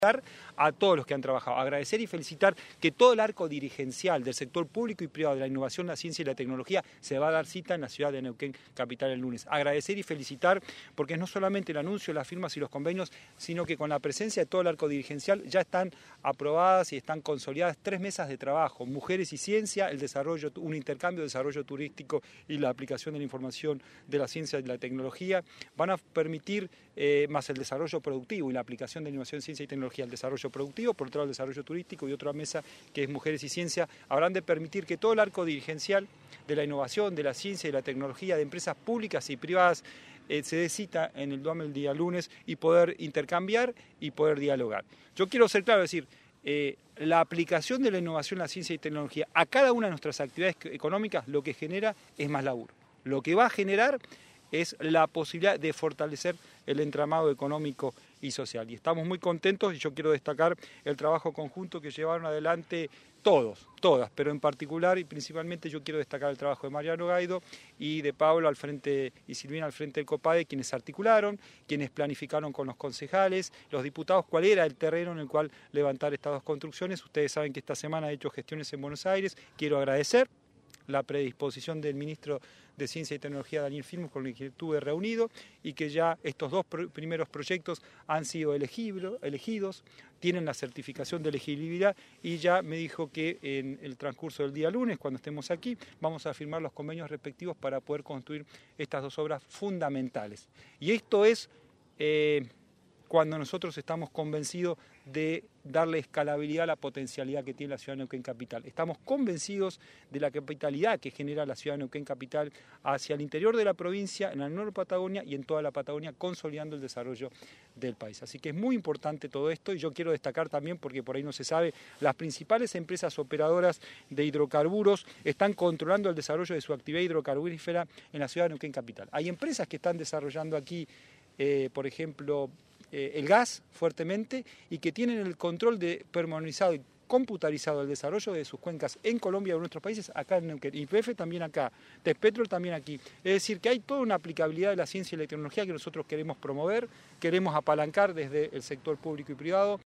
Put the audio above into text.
a todos los que han trabajado, agradecer y felicitar que todo el arco dirigencial del sector público y privado de la innovación, la ciencia y la tecnología se va a dar cita en la ciudad de Neuquén Capital el lunes. Agradecer y felicitar porque no solamente el anuncio, las firmas y los convenios, sino que con la presencia de todo el arco dirigencial ya están aprobadas y están consolidadas 3 mesas de trabajo, mujeres y ciencia, el desarrollo, un intercambio de desarrollo turístico y la aplicación de la información de la ciencia y de la tecnología, van a permitir más el desarrollo productivo y la aplicación de innovación, ciencia y tecnología, el desarrollo productivo, por otro lado el desarrollo turístico y otra mesa que es mujeres y ciencia, habrán de permitir que todo el arco dirigencial de la innovación, de la ciencia y de la tecnología de empresas públicas y privadas se dé cita en el DOAM el día lunes y poder intercambiar y poder dialogar. Yo quiero ser claro, decir, la aplicación de la innovación, la ciencia y tecnología a cada una de nuestras actividades económicas lo que genera es más laburo. Lo que va a generar es la posibilidad de fortalecer el entramado económico y social. Y estamos muy contentos y yo quiero destacar el trabajo conjunto que llevaron adelante todas, pero en particular y principalmente yo quiero destacar el trabajo de Mariano Gaido y de Pablo al frente y Silvina al frente del COPADE, quienes articularon, quienes planificaron con los concejales, los diputados, cuál era el terreno en el cual levantar estas dos construcciones. Ustedes saben que esta semana he hecho gestiones en Buenos Aires, quiero agradecer la predisposición del ministro de Ciencia y Tecnología, Daniel Filmus, con el que estuve reunido, y que ya estos dos primeros proyectos han sido elegidos, tienen la certificación de elegibilidad, y ya me dijo que en el transcurso del día lunes, cuando estemos aquí, vamos a firmar los convenios respectivos para poder construir estas dos obras fundamentales. Y esto es cuando nosotros estamos convencidos de darle escalabilidad a la potencialidad que tiene la ciudad de Neuquén Capital. Estamos convencidos de la capitalidad que genera la ciudad de Neuquén Capital hacia el interior de la provincia, en la Nueva Patagonia y en toda la Patagonia, consolidando el desarrollo del país. Así que es muy importante todo esto y yo quiero destacar también, porque por ahí no se sabe, las principales empresas operadoras de hidrocarburos están controlando el desarrollo de su actividad hidrocarburífera en la ciudad de Neuquén Capital. Hay empresas que están desarrollando aquí, por ejemplo, el gas fuertemente y que tienen el control de pormenorizado y computarizado el desarrollo de sus cuencas en Colombia y en nuestros países, acá en Neuquén, YPF también acá, Despetrol también aquí. Es decir, que hay toda una aplicabilidad de la ciencia y la tecnología que nosotros queremos promover, queremos apalancar desde el sector público y privado